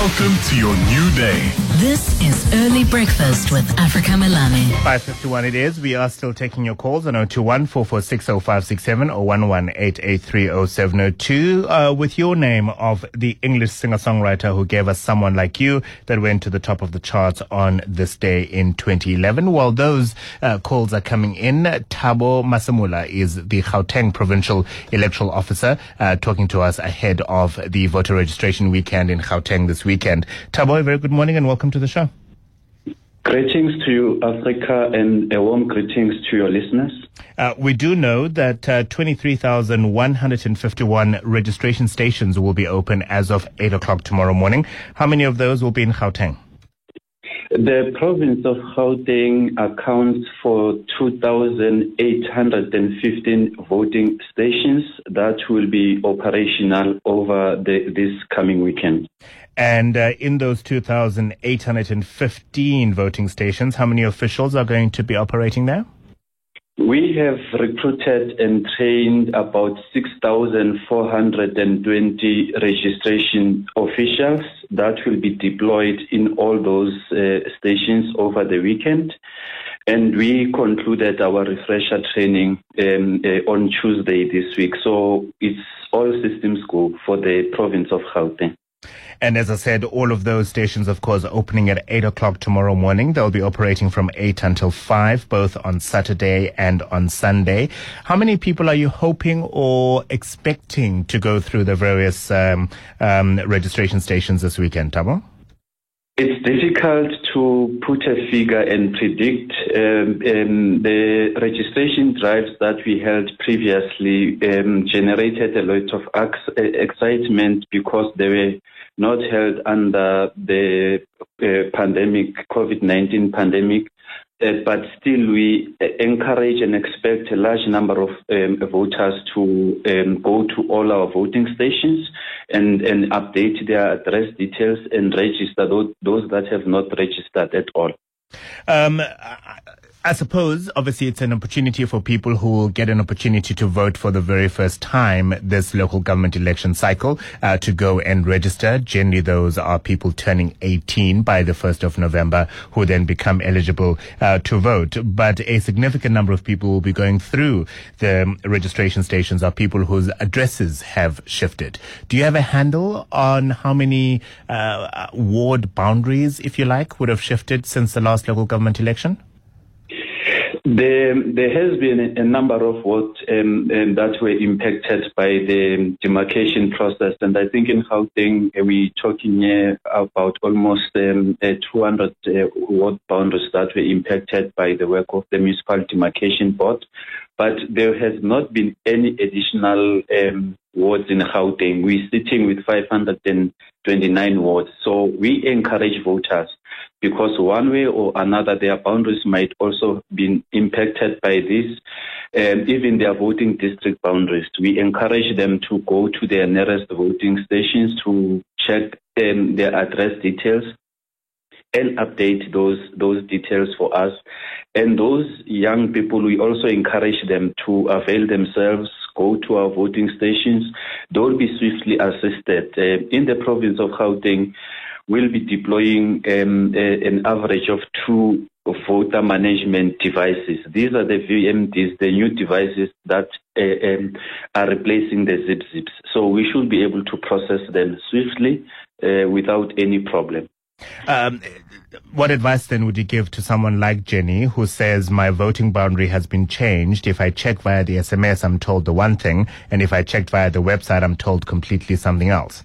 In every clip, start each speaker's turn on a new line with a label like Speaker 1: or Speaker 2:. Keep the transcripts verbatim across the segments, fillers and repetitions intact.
Speaker 1: Welcome to your new day.
Speaker 2: This is Early Breakfast with Africa Melane.
Speaker 3: five fifty-one it is. We are still taking your calls on zero two one, four four six, zero five six seven or one one eight eight three zero seven zero two uh, with your name of the English singer-songwriter who gave us Someone Like You that went to the top of the charts on this day in twenty eleven. While those uh, calls are coming in, Thabo Masamula is the Gauteng Provincial Electoral Officer uh, talking to us ahead of the voter registration weekend in Gauteng this weekend. Thabo, a very good morning and welcome to the show.
Speaker 4: Greetings to you, Africa, and a warm greetings to your listeners.
Speaker 3: Uh, we do know that uh, twenty-three thousand one hundred fifty-one registration stations will be open as of eight o'clock tomorrow morning. How many of those will be in Gauteng?
Speaker 4: The province of Gauteng accounts for two thousand eight hundred fifteen voting stations that will be operational over the, this coming weekend.
Speaker 3: And uh, in those two thousand eight hundred fifteen voting stations, how many officials are going to be operating there?
Speaker 4: We have recruited and trained about six thousand four hundred twenty registration officials that will be deployed in all those uh, stations over the weekend. And we concluded our refresher training um, uh, on Tuesday this week. So it's all systems go for the province of Gauteng.
Speaker 3: And as I said, all of those stations, of course, are opening at eight o'clock tomorrow morning. They'll be operating from eight until five, both on Saturday and on Sunday. How many people are you hoping or expecting to go through the various um, um, registration stations this weekend, Thabo?
Speaker 4: It's difficult to put a figure and predict. Um, um, the registration drives that we held previously um, generated a lot of ex- excitement because they were not held under the uh, pandemic, COVID nineteen pandemic. Uh, but still, we encourage and expect a large number of um, voters to um, go to all our voting stations and, and update their address details and register those, those that have not registered at all.
Speaker 3: Um, I suppose, obviously, it's an opportunity for people who will get an opportunity to vote for the very first time this local government election cycle uh, to go and register. Generally, those are people turning eighteen by the first of November who then become eligible uh, to vote. But a significant number of people will be going through the registration stations are people whose addresses have shifted. Do you have a handle on how many uh, ward boundaries, if you like, would have shifted since the last local government election?
Speaker 4: There, there has been a number of votes um, um, that were impacted by the demarcation process, and I think in Gauteng uh, we're talking here about almost um, uh, two hundred uh, ward boundaries that were impacted by the work of the Municipal Demarcation Board. But there has not been any additional um, wards in Gauteng. We're sitting with five hundred twenty-nine wards, so we encourage voters, because one way or another their boundaries might also be impacted by this, um, even their voting district boundaries. We encourage them to go to their nearest voting stations to check um, their address details and update those those details for us. And those young people, we also encourage them to avail themselves, go to our voting stations. They will be swiftly assisted. Uh, in the province of Gauteng, we'll be deploying um, a, an average of two voter management devices. These are the V M Ds, the new devices that uh, um, are replacing the zip zips. So we should be able to process them swiftly uh, without any problem.
Speaker 3: Um, what advice then would you give to someone like Jenny who says my voting boundary has been changed? If I check via the S M S, I'm told the one thing, and if I checked via the website, I'm told completely something else.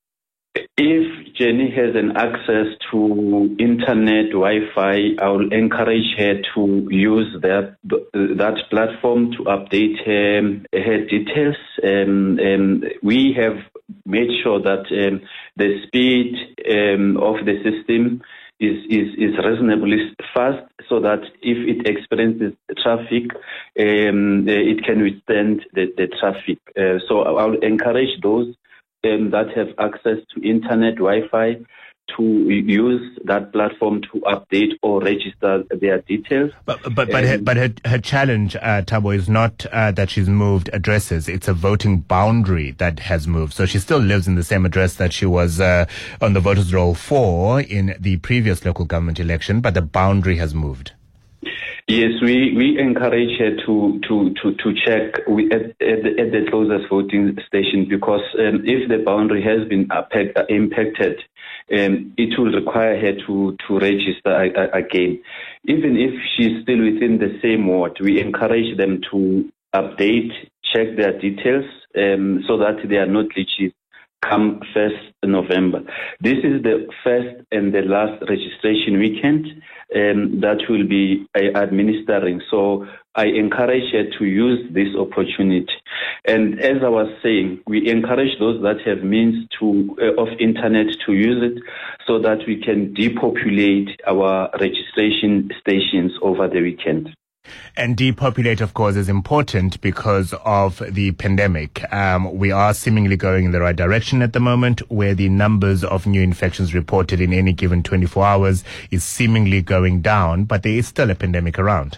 Speaker 4: If Jenny has an access to internet, Wi-Fi, I will encourage her to use that that platform to update her, her details. Um, um, we have made sure that um, the speed um, of the system is, is, is reasonably fast, so that if it experiences traffic, um, it can withstand the, the traffic. Uh, so I'll encourage those Um, that have access to internet, Wi-Fi, to use that platform to update or register their details.
Speaker 3: But but but, um, her, but her, her challenge, uh, Thabo, is not uh, that she's moved addresses. It's a voting boundary that has moved. So she still lives in the same address that she was uh, on the voters' roll for in the previous local government election, but the boundary has moved.
Speaker 4: Yes, we, we encourage her to to to, to check we, at, at, the, at the closest voting station, because um, if the boundary has been impacted, um, it will require her to, to register again. Even if she's still within the same ward, we encourage them to update, check their details, um, so that they are not glitches come first November. This is the first and the last registration weekend um, that will be uh, administering. So I encourage her to use this opportunity. And as I was saying, we encourage those that have means to uh, of internet to use it, so that we can depopulate our registration stations over the weekend.
Speaker 3: And depopulate, of course, is important because of the pandemic. Um, we are seemingly going in the right direction at the moment, where the numbers of new infections reported in any given twenty-four hours is seemingly going down, but there is still a pandemic around.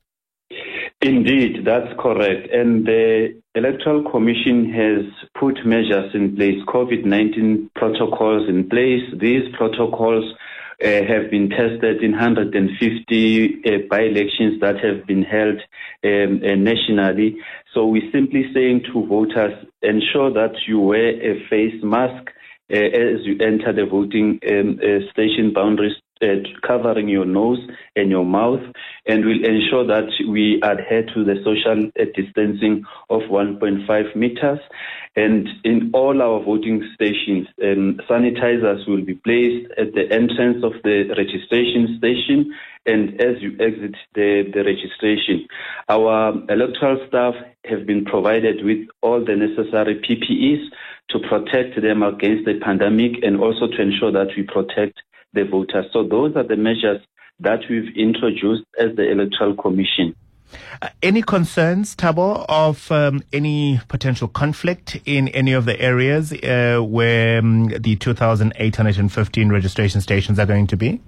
Speaker 4: Indeed, that's correct. And the Electoral Commission has put measures in place, COVID nineteen protocols in place. These protocols Uh, have been tested in one hundred fifty uh, by-elections that have been held um, uh, nationally. So we're simply saying to voters, ensure that you wear a face mask uh, as you enter the voting um, uh, station boundaries, uh, covering your nose and your mouth, and we'll ensure that we adhere to the social uh, distancing of one point five meters. And in all our voting stations, um, sanitizers will be placed at the entrance of the registration station and as you exit the, the registration. Our electoral staff have been provided with all the necessary P P Es to protect them against the pandemic, and also to ensure that we protect the voters. So those are the measures that we've introduced as the Electoral Commission.
Speaker 3: Uh, any concerns, Thabo, of um, any potential conflict in any of the areas uh, where um, the two thousand eight hundred fifteen registration stations are going to be?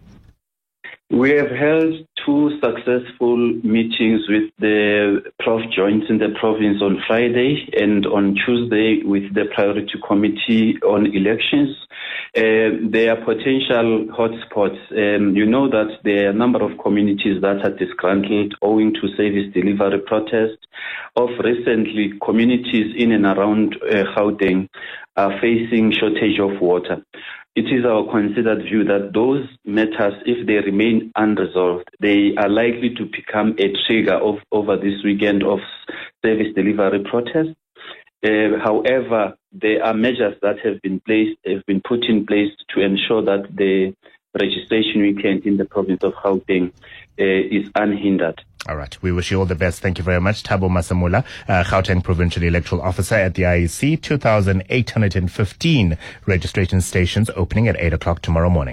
Speaker 4: We have held two successful meetings with the Prof Joints in the province on Friday, and on Tuesday with the Priority Committee on Elections. Uh, there are potential hotspots. Um, you know that there are a number of communities that are disgruntled owing to service delivery protests. Of recently, communities in and around uh, Gauteng are facing shortage of water. It is our considered view that those matters, if they remain unresolved, they are likely to become a trigger of over this weekend of service delivery protests. Uh, however, there are measures that have been placed, have been put in place to ensure that the registration weekend in the province of Gauteng uh, is unhindered.
Speaker 3: All right. We wish you all the best. Thank you very much. Thabo Masamula, uh, Gauteng Provincial Electoral Officer at the I E C. two thousand eight hundred fifteen registration stations opening at eight o'clock tomorrow morning.